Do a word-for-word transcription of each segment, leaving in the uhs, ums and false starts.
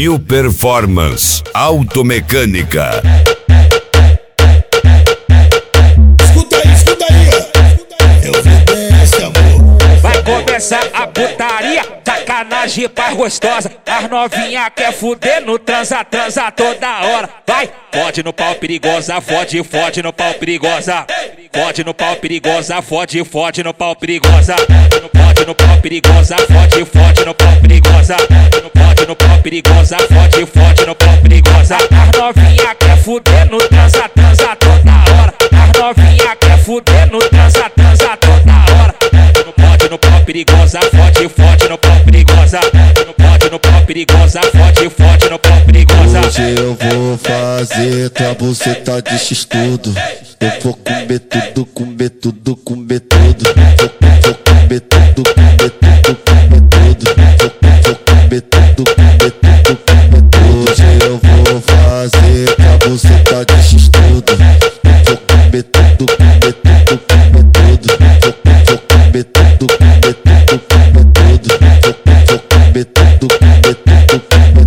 New Performance Automecânica. Escuta aí, escuta aí, ó. Eu vou desse, amor. Vai começar a putaria, sacanagem paz gostosa. As novinha quer fuder no transa, transa toda hora. Vai, fode no pau perigosa, fode, fode no pau perigosa. Fode no pau perigosa, fode, fode no pau perigosa. Fode no pau perigosa, fode, fode no pau perigosa. Fode no pau perigosa, fode, fode no pau perigosa. As novinha quer fuder no transa, transa toda hora. As novinha quer fuder no transa, transa toda hora. Fode no pau perigosa, fode, fode no pau perigosa. Fode no pau perigosa, fode, fode no pau perigosa. Hoje eu vou fazer tua buceta de x-tudo. Eu vou comer tudo, comer tudo, comer tudo. Vou, vou comer tudo, comer tudo, comer tudo. Vou, vou comer tudo, comer tudo, comer tudo. Hoje eu vou fazer tua buceta de x-tudo. Eu vou comer tudo, comer tudo, comer tudo. Vou, vou comer tudo, comer tudo, comer tudo. Vou, vou comer tudo, comer tudo, comer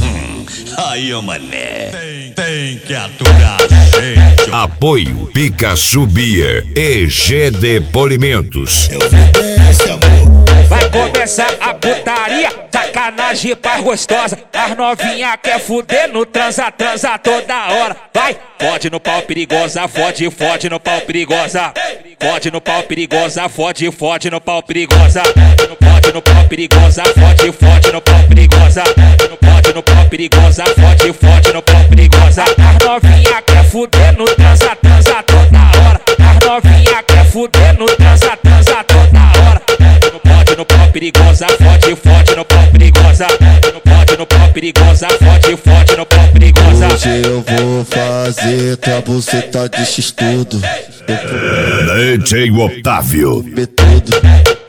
tudo. Aí, ô mané, tem, tem que aturar, gente. Apoio Pikachu Beer e G D Polimentos. Eu vou desse, amor. Vai começar a putaria, sacanagem paz gostosa. As novinha quer fuder no transa, transa toda hora. Vai, fode no pau perigosa, fode, fode no pau perigosa. Fode no pau perigosa, fode, fode no pau perigosa. Fode no pau perigosa, fode, fode no pau perigosa. Fode no pau perigosa, fode, fode no pau perigosa. As novinha quer fuder no transa, transa toda hora. As novinha quer fuder no transa, transa toda hora. Fode no pau perigosa, fode, fode no pau perigosa. Fode no pau perigosa, fode, fode no pau perigosa. Hoje eu vou fazer tua buceta de x-tudo. Eu vou D J Otávio. comer tudo.